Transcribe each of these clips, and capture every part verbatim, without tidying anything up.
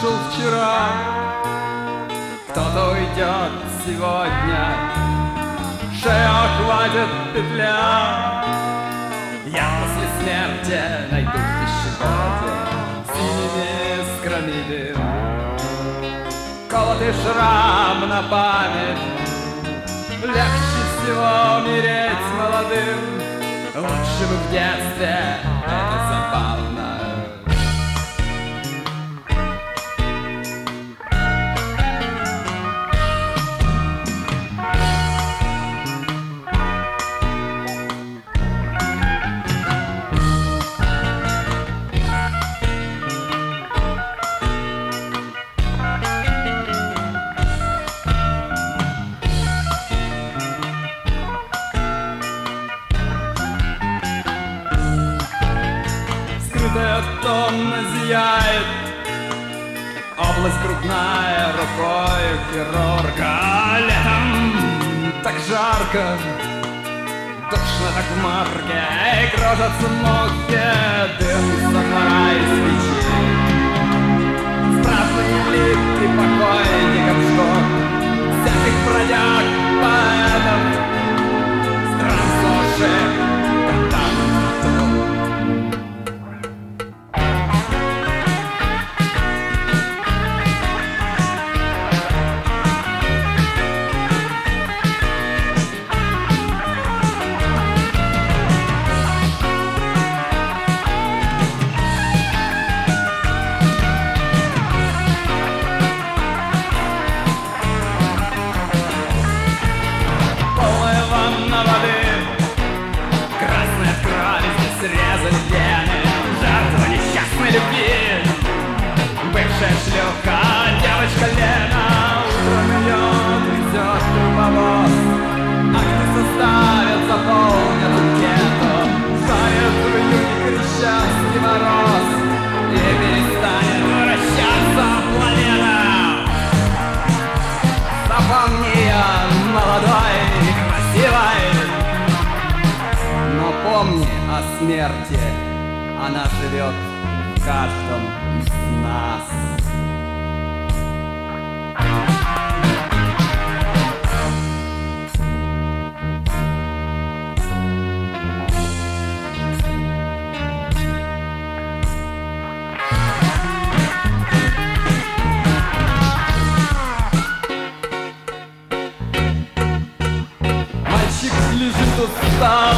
ушел вчера, кто-то уйдет сегодня, шею охватит петля. Я после смерти найду в пищеводе синими искрами дым, колотый шрам на память. Легче всего умереть молодым, лучше бы в детстве, это забавно. Томно зияет область грудная рукой хирурга. Летом так жарко, душно так в морге, и кружатся мухи, дым сахара и свечи. С праздным липкий покойников жгут всяких бродяг, поэтов, странствовавших. Срезали вены, жертва несчастной любви. Бывшая шлюха, девочка Лена, утром ее трясет трубовоз. Акты составят, заполнят анкету, жарят в июне крещенский мороз, и перестанет вращаться планета. Запомни ее молодой и красивой, но помни о смерти, она живет в каждом из нас. Мальчик лежит, устал,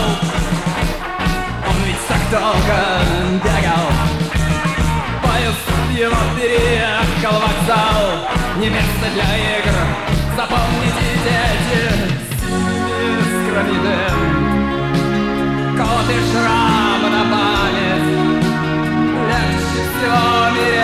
долго бегал, поезд его переехал вокзал. Не место для игр, запомните, дети, синими искрами дым, колотый шрам на память. Легче всего умереть